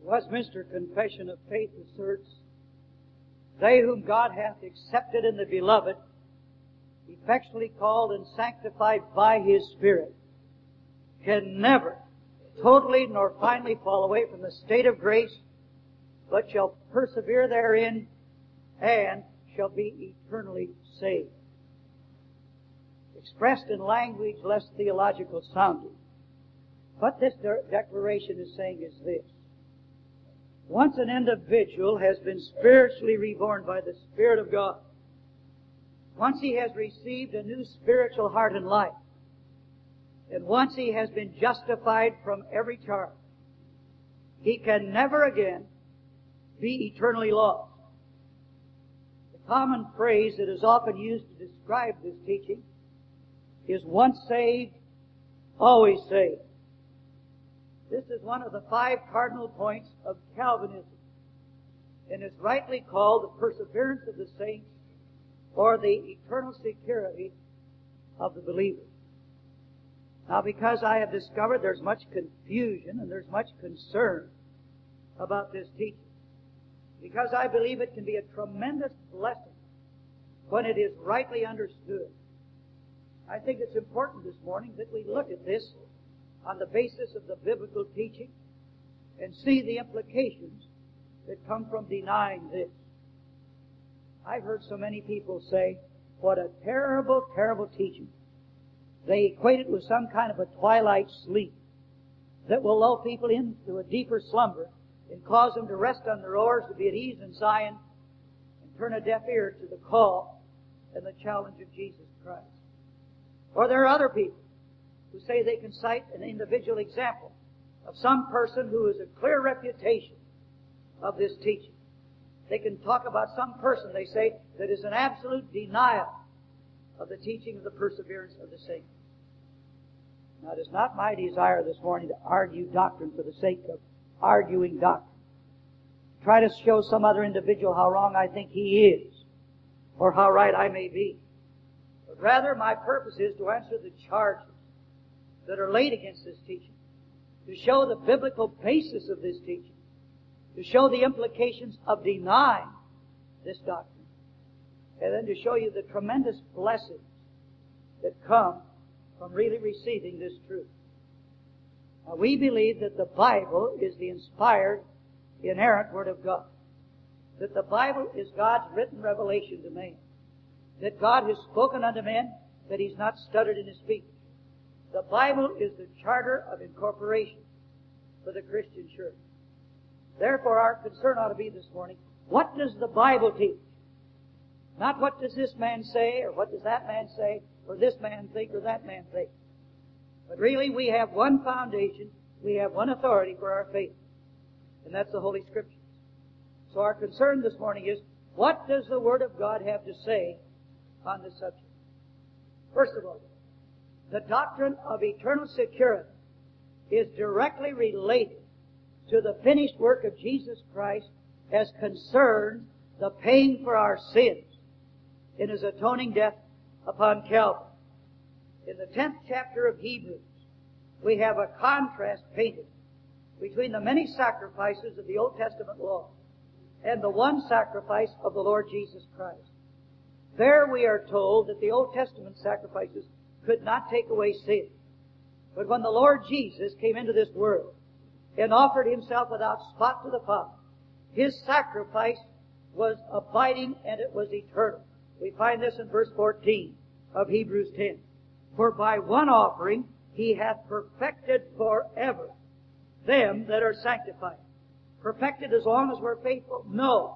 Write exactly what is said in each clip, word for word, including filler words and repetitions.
Westminster Confession of Faith asserts, "They whom God hath accepted in the Beloved, effectually called and sanctified by His Spirit, can never totally nor finally fall away from the state of grace, but shall persevere therein and shall be eternally saved." Expressed in language less theological sounding, what this de- declaration is saying is this: once an individual has been spiritually reborn by the Spirit of God, once he has received a new spiritual heart and life, and once he has been justified from every charge, he can never again be eternally lost. The common phrase that is often used to describe this teaching is "once saved, always saved." This is one of the five cardinal points of Calvinism, and is rightly called the perseverance of the saints, or the eternal security of the believer. Now, because I have discovered there's much confusion and there's much concern about this teaching, because I believe it can be a tremendous blessing when it is rightly understood, I think it's important this morning that we look at this on the basis of the biblical teaching and see the implications that come from denying this. I've heard so many people say, "What a terrible, terrible teaching." They equate it with some kind of a twilight sleep that will lull people into a deeper slumber and cause them to rest on their oars, to be at ease in Zion, and turn a deaf ear to the call and the challenge of Jesus Christ. Or there are other people who say they can cite an individual example of some person who has a clear reputation of this teaching. They can talk about some person, they say, that is an absolute denial of the teaching of the perseverance of the saints. Now, it is not my desire this morning to argue doctrine for the sake of arguing doctrine. Try to show some other individual how wrong I think he is, or how right I may be. But rather, my purpose is to answer the charges that are laid against this teaching, to show the biblical basis of this teaching, to show the implications of denying this doctrine, and then to show you the tremendous blessings that come from really receiving this truth. Now, we believe that the Bible is the inspired, inerrant Word of God, that the Bible is God's written revelation to man, that God has spoken unto men, that He's not stuttered in His speech. The Bible is the charter of incorporation for the Christian church. Therefore, our concern ought to be this morning, what does the Bible teach? Not what does this man say, or what does that man say, or this man think, or that man think. But really, we have one foundation, we have one authority for our faith, and that's the Holy Scriptures. So our concern this morning is, what does the Word of God have to say on this subject? First of all, the doctrine of eternal security is directly related to the finished work of Jesus Christ as concerns the paying for our sins in His atoning death upon Calvary. In the tenth chapter of Hebrews, we have a contrast painted between the many sacrifices of the Old Testament law and the one sacrifice of the Lord Jesus Christ. There we are told that the Old Testament sacrifices could not take away sin. But when the Lord Jesus came into this world and offered Himself without spot to the Father, His sacrifice was abiding and it was eternal. We find this in verse fourteen of Hebrews ten. For by one offering He hath perfected forever them that are sanctified. Perfected as long as we're faithful? No.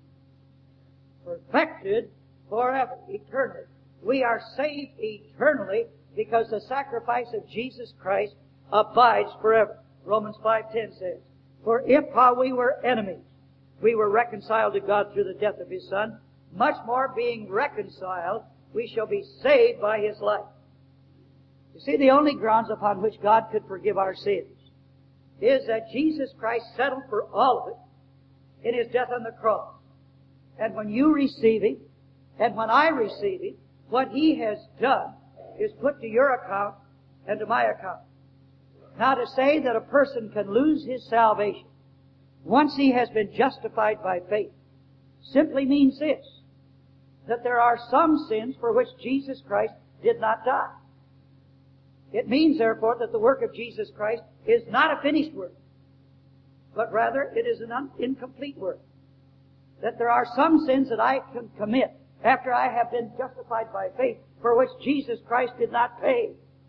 Perfected forever, eternally. We are saved eternally because the sacrifice of Jesus Christ abides forever. Romans five ten says, "For if while we were enemies, we were reconciled to God through the death of His Son, much more being reconciled, we shall be saved by His life." You see, the only grounds upon which God could forgive our sins is that Jesus Christ settled for all of it in His death on the cross. And when you receive Him, and when I receive Him, what He has done is put to your account and to my account. Now, to say that a person can lose his salvation once he has been justified by faith, simply means this, that there are some sins for which Jesus Christ did not die. It means, therefore, that the work of Jesus Christ is not a finished work, but rather it is an un- incomplete work. That there are some sins that I can commit after I have been justified by faith for which Jesus Christ did not pay.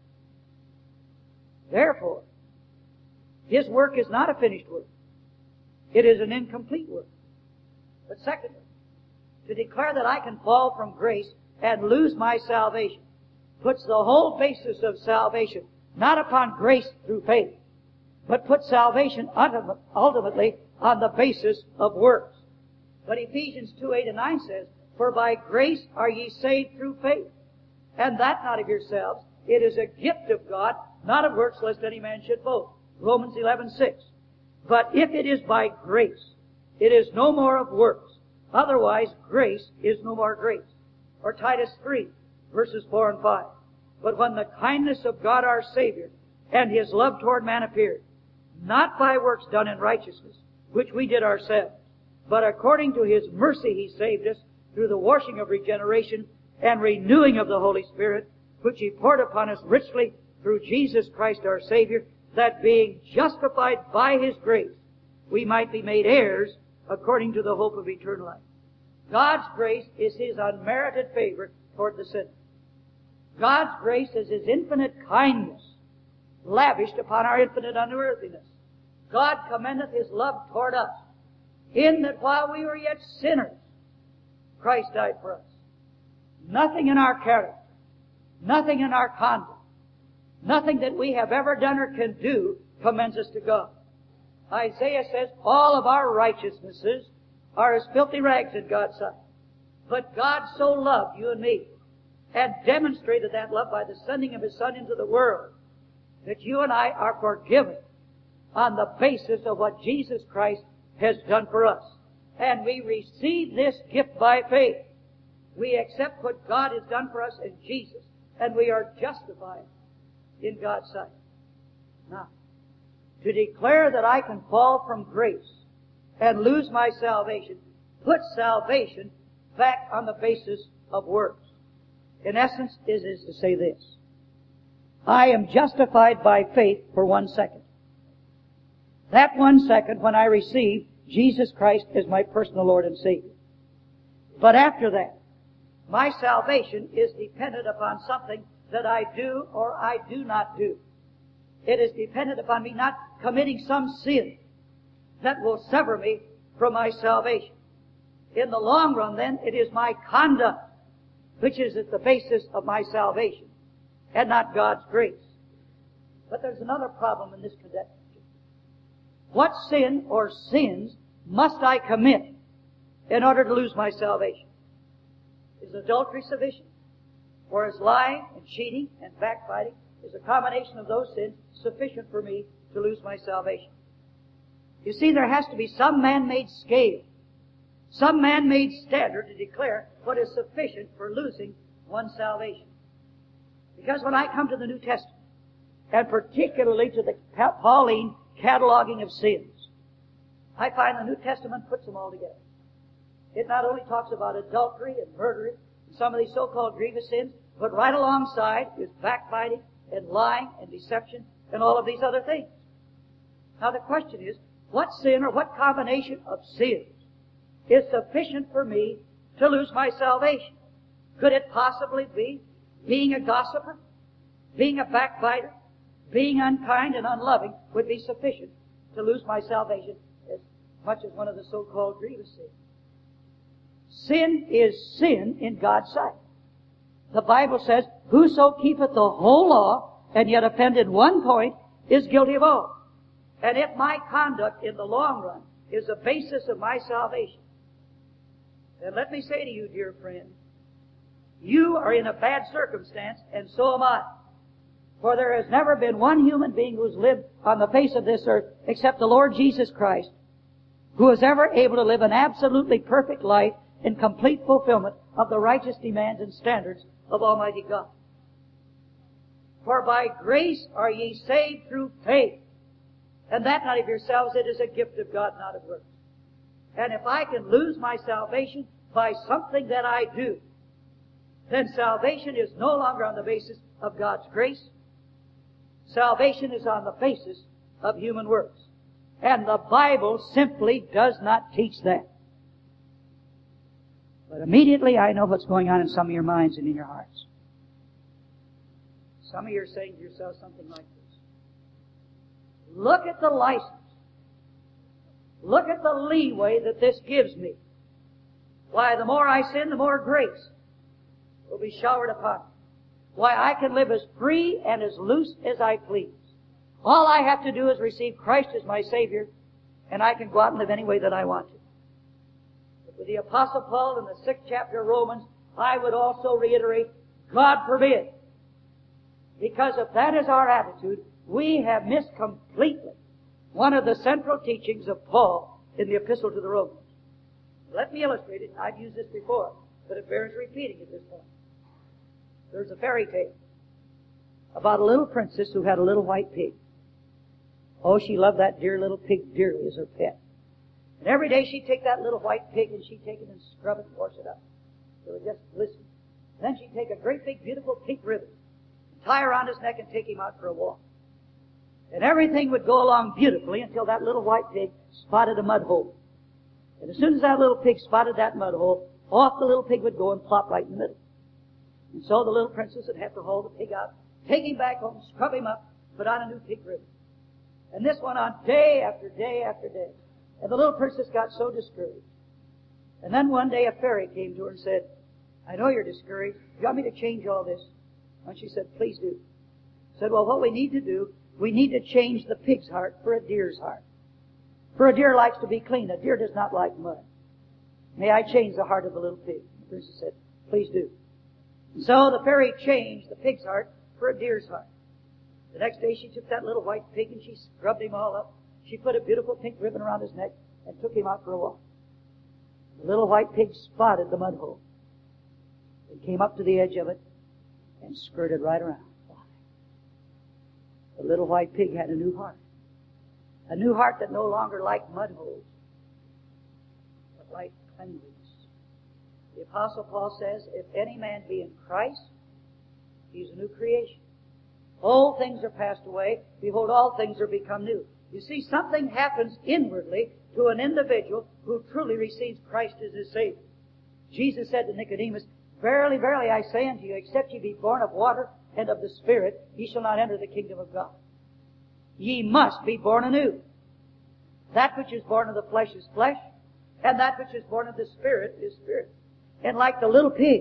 Therefore, His work is not a finished work. It is an incomplete work. But secondly, to declare that I can fall from grace and lose my salvation puts the whole basis of salvation not upon grace through faith, but puts salvation ultimately on the basis of works. But Ephesians two, eight and nine says, "For by grace are ye saved through faith, and that not of yourselves. It is a gift of God, not of works, lest any man should boast." Romans eleven, six. "But if it is by grace, it is no more of works. Otherwise, grace is no more grace." Or Titus three, verses four and five. "But when the kindness of God our Savior and His love toward man appeared, not by works done in righteousness, which we did ourselves, but according to His mercy He saved us through the washing of regeneration and renewing of the Holy Spirit, which He poured upon us richly through Jesus Christ our Savior, that being justified by His grace, we might be made heirs according to the hope of eternal life." God's grace is His unmerited favor toward the sinner. God's grace is His infinite kindness lavished upon our infinite unworthiness. God commendeth His love toward us, in that while we were yet sinners, Christ died for us. Nothing in our character, nothing in our conduct, nothing that we have ever done or can do commends us to God. Isaiah says, "All of our righteousnesses are as filthy rags in God's sight." But God so loved you and me, and demonstrated that love by the sending of His Son into the world, that you and I are forgiven on the basis of what Jesus Christ has done for us. And we receive this gift by faith. We accept what God has done for us in Jesus, and we are justified in God's sight. Now, to declare that I can fall from grace and lose my salvation puts salvation back on the basis of works. In essence, it is to say this: I am justified by faith for one second. That one second when I receive Jesus Christ as my personal Lord and Savior. But after that, my salvation is dependent upon something that I do or I do not do. It is dependent upon me not committing some sin that will sever me from my salvation. In the long run, then, it is my conduct which is at the basis of my salvation, and not God's grace. But there's another problem in this connection. What sin or sins must I commit in order to lose my salvation? Is adultery sufficient? Or is lying and cheating and backbiting, is a combination of those sins sufficient for me to lose my salvation? You see, there has to be some man-made scale, some man-made standard to declare what is sufficient for losing one's salvation. Because when I come to the New Testament, and particularly to the Pauline cataloging of sins, I find the New Testament puts them all together. It not only talks about adultery and murder and some of these so-called grievous sins, but right alongside is backbiting and lying and deception and all of these other things. Now the question is, what sin or what combination of sins is sufficient for me to lose my salvation? Could it possibly be being a gossiper, being a backbiter, being unkind and unloving would be sufficient to lose my salvation as much as one of the so-called grievous sins? Sin is sin in God's sight. The Bible says, "Whoso keepeth the whole law, and yet offend in one point, is guilty of all." And if my conduct in the long run is the basis of my salvation, then let me say to you, dear friend, you are in a bad circumstance, and so am I. For there has never been one human being who's lived on the face of this earth except the Lord Jesus Christ, who was ever able to live an absolutely perfect life in complete fulfillment of the righteous demands and standards of Almighty God. For by grace are ye saved through faith, And that not of yourselves, it is a gift of God, not of works. And if I can lose my salvation by something that I do, then salvation is no longer on the basis of God's grace. Salvation is on the basis of human works. And the Bible simply does not teach that. But immediately I know what's going on in some of your minds and in your hearts. Some of you are saying to yourself something like this. Look at the license. Look at the leeway that this gives me. Why, the more I sin, the more grace will be showered upon me. Why, I can live as free and as loose as I please. All I have to do is receive Christ as my Savior, and I can go out and live any way that I want to. But with the Apostle Paul in the sixth chapter of Romans, I would also reiterate, God forbid. Because if that is our attitude, we have missed completely one of the central teachings of Paul in the Epistle to the Romans. Let me illustrate it. I've used this before, but it bears repeating at this point. There's a fairy tale about a little princess who had a little white pig. Oh, she loved that dear little pig dearly as her pet. And every day she'd take that little white pig and she'd take it and scrub it and wash it up. So it just glistened. Then she'd take a great big beautiful pink ribbon, tie around his neck and take him out for a walk. And everything would go along beautifully until that little white pig spotted a mud hole. And as soon as that little pig spotted that mud hole, off the little pig would go and plop right in the middle. And so the little princess would have to haul the pig out, take him back home, scrub him up, put on a new pig ribbon. And this went on day after day after day. And the little princess got so discouraged. And then one day a fairy came to her and said, I know you're discouraged. You want me to change all this? And she said, please do. Said, well, what we need to do, we need to change the pig's heart for a deer's heart. For a deer likes to be clean. A deer does not like mud. May I change the heart of the little pig? The princess said, please do. And so the fairy changed the pig's heart for a deer's heart. The next day she took that little white pig and she scrubbed him all up. She put a beautiful pink ribbon around his neck and took him out for a walk. The little white pig spotted the mud hole. It came up to the edge of it and skirted right around. The little white pig had a new heart. A new heart that no longer liked mud holes, but liked cleanliness. The Apostle Paul says, if any man be in Christ, he's a new creation. Old things are passed away. Behold, all things are become new. You see, something happens inwardly to an individual who truly receives Christ as his Savior. Jesus said to Nicodemus, verily, verily, I say unto you, except ye be born of water and of the Spirit, ye shall not enter the kingdom of God. Ye must be born anew. That which is born of the flesh is flesh, and that which is born of the Spirit is spirit. And like the little pig,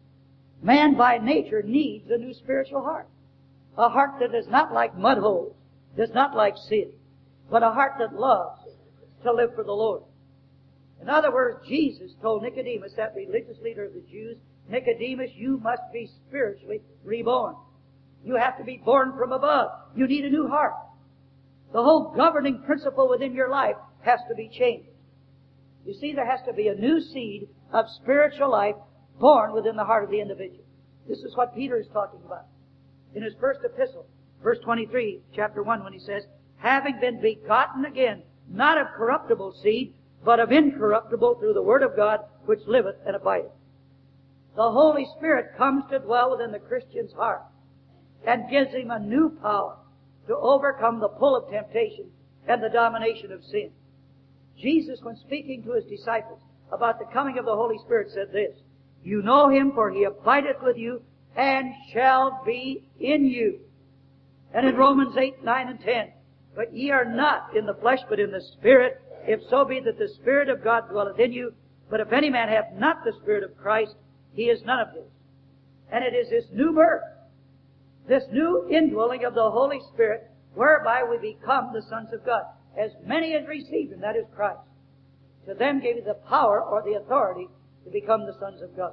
man by nature needs a new spiritual heart. A heart that does not like mud holes, does not like sin, but a heart that loves to live for the Lord. In other words, Jesus told Nicodemus, that religious leader of the Jews, Nicodemus, you must be spiritually reborn. You have to be born from above. You need a new heart. The whole governing principle within your life has to be changed. You see, there has to be a new seed of spiritual life born within the heart of the individual. This is what Peter is talking about in his first epistle, verse twenty-three, chapter one, when he says, having been begotten again, not of corruptible seed, but of incorruptible through the word of God, which liveth and abideth. The Holy Spirit comes to dwell within the Christian's heart and gives him a new power to overcome the pull of temptation and the domination of sin. Jesus, when speaking to his disciples about the coming of the Holy Spirit, said this, you know him, for he abideth with you and shall be in you. And in Romans eight, nine, and ten, but ye are not in the flesh, but in the Spirit, if so be that the Spirit of God dwelleth in you. But if any man hath not the Spirit of Christ, he is none of his. And it is this new birth, this new indwelling of the Holy Spirit, whereby we become the sons of God. As many as received him, that is Christ, to them gave he the power or the authority to become the sons of God.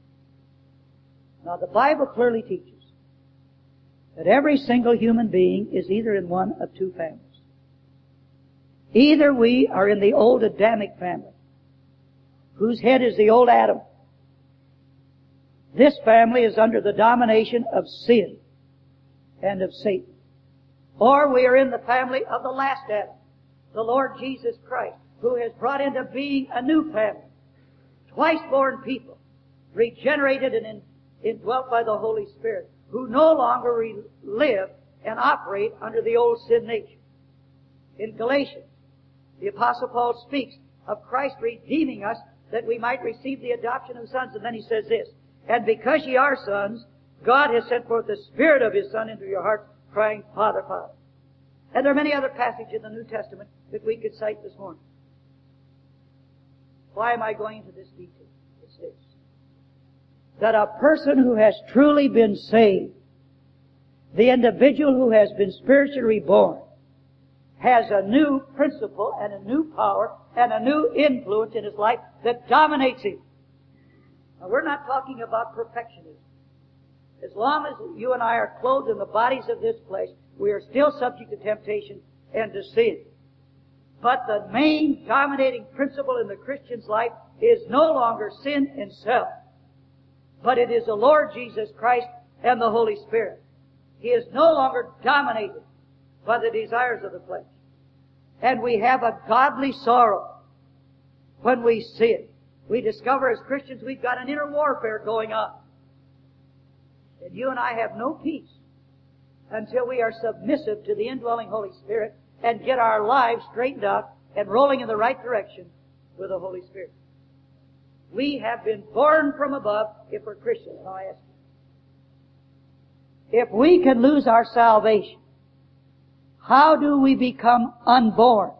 Now the Bible clearly teaches that every single human being is either in one of two families. Either we are in the old Adamic family, whose head is the old Adam. This family is under the domination of sin and of Satan. Or we are in the family of the last Adam, the Lord Jesus Christ, who has brought into being a new family. Twice born people, regenerated and indwelt by the Holy Spirit, who no longer re- live and operate under the old sin nature. In Galatians, the Apostle Paul speaks of Christ redeeming us that we might receive the adoption of sons. And then he says this, and because ye are sons, God has sent forth the Spirit of His Son into your hearts, crying, Father, Father. And there are many other passages in the New Testament that we could cite this morning. Why am I going into this detail? It's this. That a person who has truly been saved, the individual who has been spiritually reborn, has a new principle and a new power and a new influence in his life that dominates him. Now, we're not talking about perfectionism. As long as you and I are clothed in the bodies of this flesh, we are still subject to temptation and to sin. But the main dominating principle in the Christian's life is no longer sin and self, but it is the Lord Jesus Christ and the Holy Spirit. He is no longer dominated by the desires of the flesh. And we have a godly sorrow when we sin. We discover as Christians we've got an inner warfare going on. And you and I have no peace until we are submissive to the indwelling Holy Spirit and get our lives straightened out and rolling in the right direction with the Holy Spirit. We have been born from above if we're Christians. Now I ask you, if we can lose our salvation, how do we become unborn?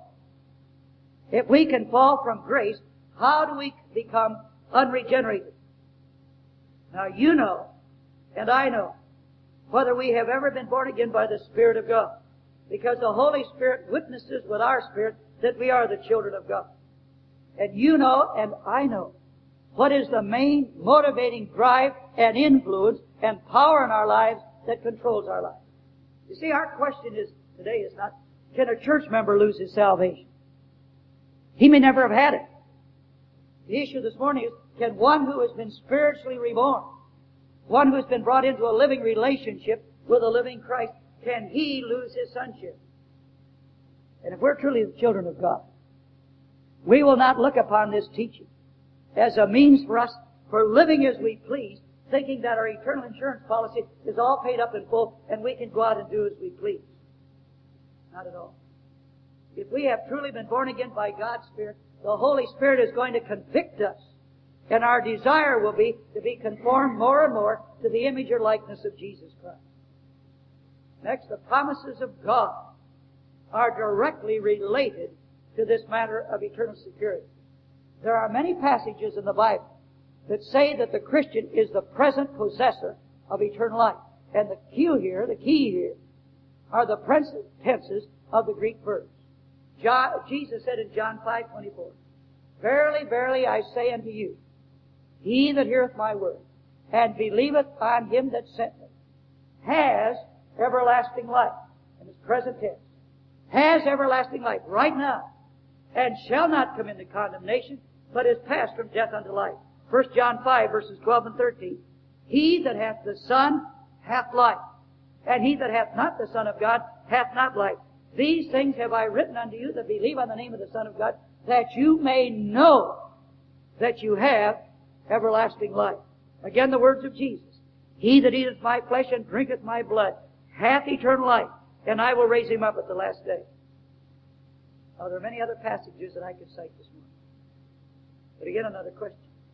If we can fall from grace, how do we become unregenerated? Now you know, and I know, whether we have ever been born again by the Spirit of God. Because the Holy Spirit witnesses with our spirit that we are the children of God. And you know, and I know, what is the main motivating drive and influence and power in our lives that controls our lives. You see, our question is today is not, can a church member lose his salvation? He may never have had it. The issue this morning is, can one who has been spiritually reborn, one who has been brought into a living relationship with a living Christ, can he lose his sonship? And if we're truly the children of God, we will not look upon this teaching as a means for us for living as we please, thinking that our eternal insurance policy is all paid up in full and we can go out and do as we please. Not at all. If we have truly been born again by God's Spirit, the Holy Spirit is going to convict us. And our desire will be to be conformed more and more to the image or likeness of Jesus Christ. Next, the promises of God are directly related to this matter of eternal security. There are many passages in the Bible that say that the Christian is the present possessor of eternal life. And the key here, the key here, are the present tenses of the Greek verbs. John, Jesus said in John five twenty-four, Verily, verily, I say unto you, he that heareth my word, and believeth on him that sent me, has everlasting life. In his present tense. Has everlasting life right now, and shall not come into condemnation, but is passed from death unto life. First John five, verses twelve and thirteen. He that hath the Son hath life, and he that hath not the Son of God hath not life. These things have I written unto you that believe on the name of the Son of God, that you may know that you have everlasting life. Again, the words of Jesus. He that eateth my flesh and drinketh my blood hath eternal life, and I will raise him up at the last day. Now, there are many other passages that I could cite this morning. But again, another question.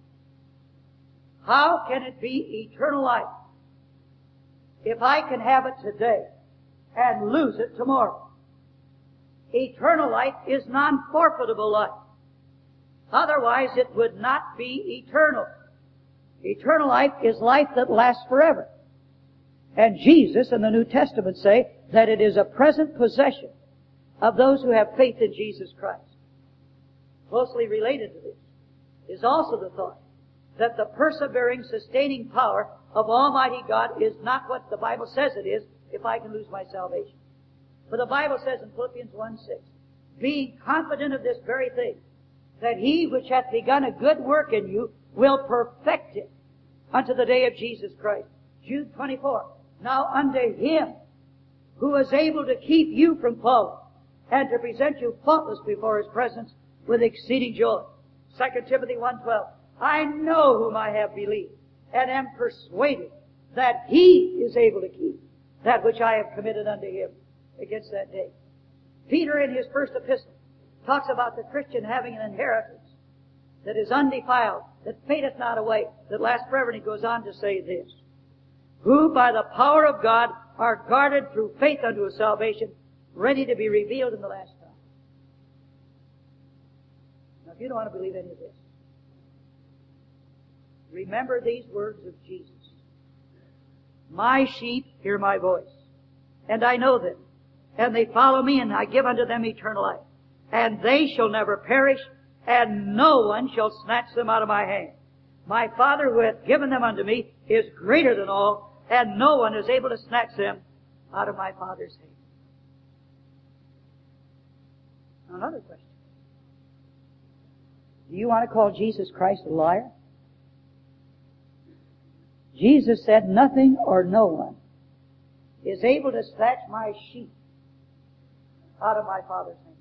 How can it be eternal life if I can have it today and lose it tomorrow? Eternal life is non-forfeitable life. Otherwise, it would not be eternal. Eternal life is life that lasts forever. And Jesus and the New Testament say that it is a present possession of those who have faith in Jesus Christ. Closely related to this is also the thought that the persevering, sustaining power of Almighty God is not what the Bible says it is if I can lose my salvation. For the Bible says in Philippians one six, being confident of this very thing, that he which hath begun a good work in you will perfect it unto the day of Jesus Christ. Jude twenty-four, now unto him who is able to keep you from falling and to present you faultless before His presence with exceeding joy. Second Timothy one twelve. I know whom I have believed, and am persuaded that He is able to keep that which I have committed unto Him against that day. Peter, in his first epistle, talks about the Christian having an inheritance that is undefiled, that fadeth not away, that lasts forever. And he goes on to say this: who by the power of God are guarded through faith unto a salvation, ready to be revealed in the last time. Now, if you don't want to believe any of this, remember these words of Jesus. My sheep hear my voice, and I know them, and they follow me, and I give unto them eternal life. And they shall never perish, and no one shall snatch them out of my hand. My Father who hath given them unto me is greater than all, and no one is able to snatch them out of my Father's hand. Now, another question. Do you want to call Jesus Christ a liar? Jesus said, nothing or no one is able to snatch my sheep out of my Father's hand.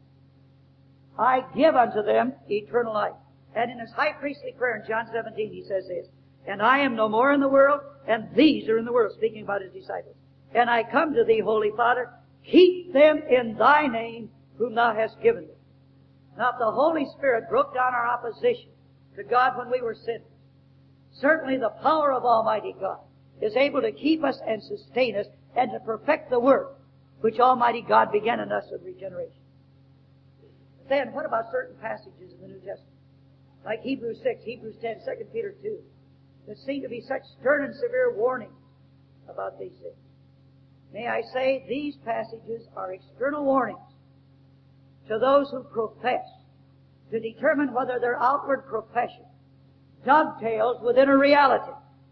I give unto them eternal life. And in His high priestly prayer in John seventeen, He says this: and I am no more in the world, and these are in the world, speaking about His disciples. And I come to Thee, Holy Father, keep them in Thy name, whom Thou hast given me. Now, if the Holy Spirit broke down our opposition to God when we were sinners, certainly the power of Almighty God is able to keep us and sustain us and to perfect the work which Almighty God began in us of regeneration. But then, what about certain passages in the New Testament? Like Hebrews six, Hebrews ten, Second Peter two, that seem to be such stern and severe warnings about these things. May I say, these passages are external warnings to those who profess, to determine whether their outward profession dovetails within a reality.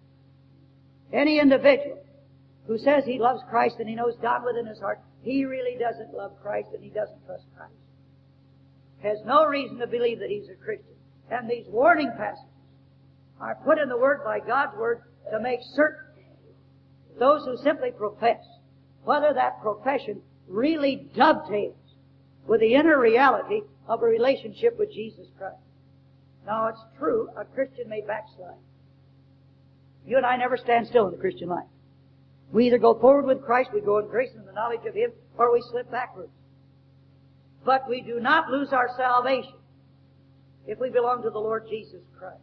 Any individual who says he loves Christ and he knows down within his heart he really doesn't love Christ and he doesn't trust Christ has no reason to believe that he's a Christian. And these warning passages are put in the Word by God's Word to make certain those who simply profess whether that profession really dovetails with the inner reality of a relationship with Jesus Christ. Now, it's true, a Christian may backslide. You and I never stand still in the Christian life. We either go forward with Christ, we go in grace and the knowledge of Him, or we slip backwards. But we do not lose our salvation if we belong to the Lord Jesus Christ.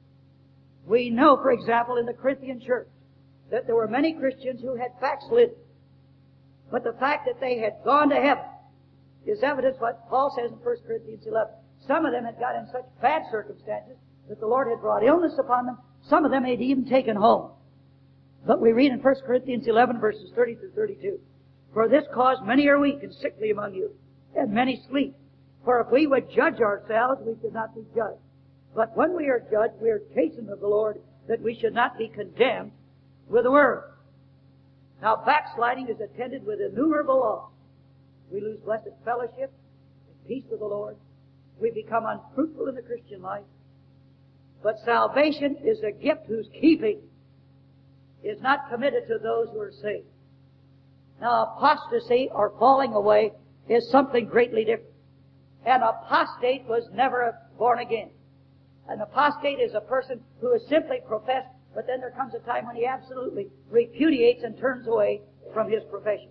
We know, for example, in the Corinthian church, that there were many Christians who had backslidden. But the fact that they had gone to heaven is evidence what Paul says in First Corinthians eleven. Some of them had got in such bad circumstances that the Lord had brought illness upon them. Some of them had even taken home. But we read in First Corinthians eleven, verses thirty through thirty-two, for this cause many are weak and sickly among you, and many sleep. For if we would judge ourselves, we could not be judged. But when we are judged, we are chastened of the Lord, that we should not be condemned with the world. Now, backsliding is attended with innumerable loss. We lose blessed fellowship and peace with the Lord. We become unfruitful in the Christian life. But salvation is a gift whose keeping is not committed to those who are saved. Now, apostasy or falling away is something greatly different. An apostate was never born again. An apostate is a person who is simply professed, but then there comes a time when he absolutely repudiates and turns away from his profession.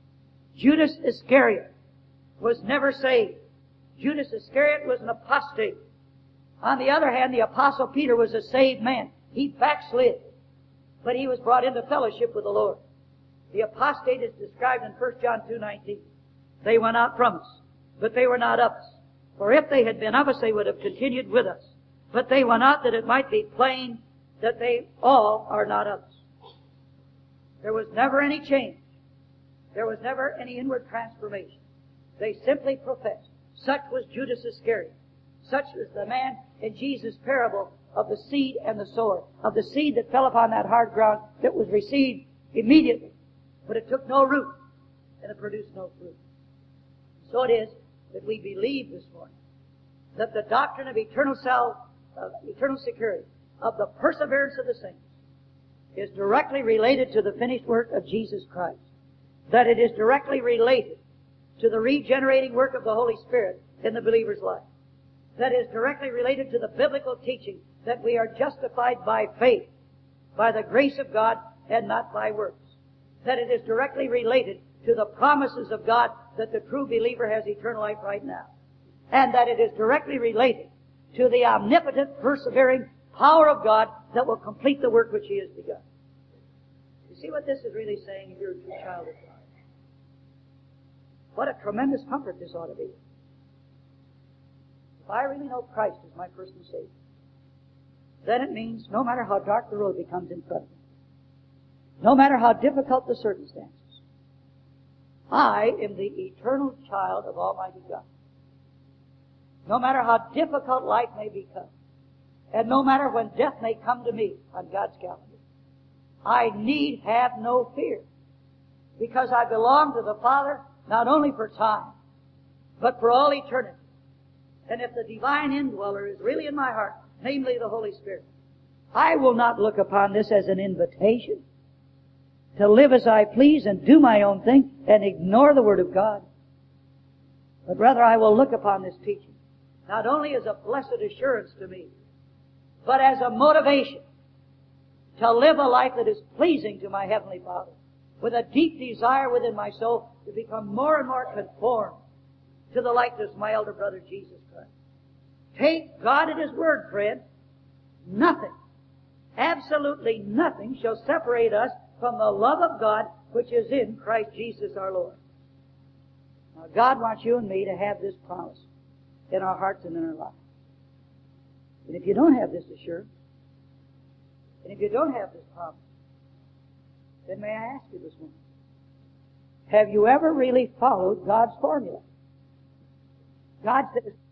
Judas Iscariot was never saved. Judas Iscariot was an apostate. On the other hand, the Apostle Peter was a saved man. He backslid, but he was brought into fellowship with the Lord. The apostate is described in First John two nineteen. They went out from us, but they were not of us. For if they had been of us, they would have continued with us. But they went out that it might be plain that they all are not of us. There was never any change. There was never any inward transformation. They simply professed. Such was Judas Iscariot. Such was the man in Jesus' parable of the seed and the sower, of the seed that fell upon that hard ground that was received immediately. But it took no root, and it produced no fruit. So it is that we believe this morning that the doctrine of eternal sal- of eternal security, of the perseverance of the saints, is directly related to the finished work of Jesus Christ. that it is directly related to the regenerating work of the Holy Spirit in the believer's life. That is directly related to the biblical teaching that we are justified by faith, by the grace of God, and not by works. That it is directly related to the promises of God that the true believer has eternal life right now. And that it is directly related to the omnipotent, persevering power of God that will complete the work which He has begun. You see what this is really saying if you're a true child of God? What a tremendous comfort this ought to be. If I really know Christ as my personal Savior, then it means no matter how dark the road becomes in front of me, no matter how difficult the circumstances, I am the eternal child of Almighty God. No matter how difficult life may become, and no matter when death may come to me on God's calendar, I need have no fear, because I belong to the Father not only for time, but for all eternity. And if the divine indweller is really in my heart, namely the Holy Spirit, I will not look upon this as an invitation to live as I please and do my own thing and ignore the Word of God. But rather I will look upon this teaching not only as a blessed assurance to me, but as a motivation to live a life that is pleasing to my Heavenly Father, with a deep desire within my soul to become more and more conformed to the likeness of my elder brother Jesus Christ. Take God at His word, friend. Nothing, absolutely nothing shall separate us from the love of God which is in Christ Jesus our Lord. Now God wants you and me to have this promise in our hearts and in our lives. And if you don't have this assurance, and if you don't have this promise, then may I ask you this morning, have you ever really followed God's formula? God says,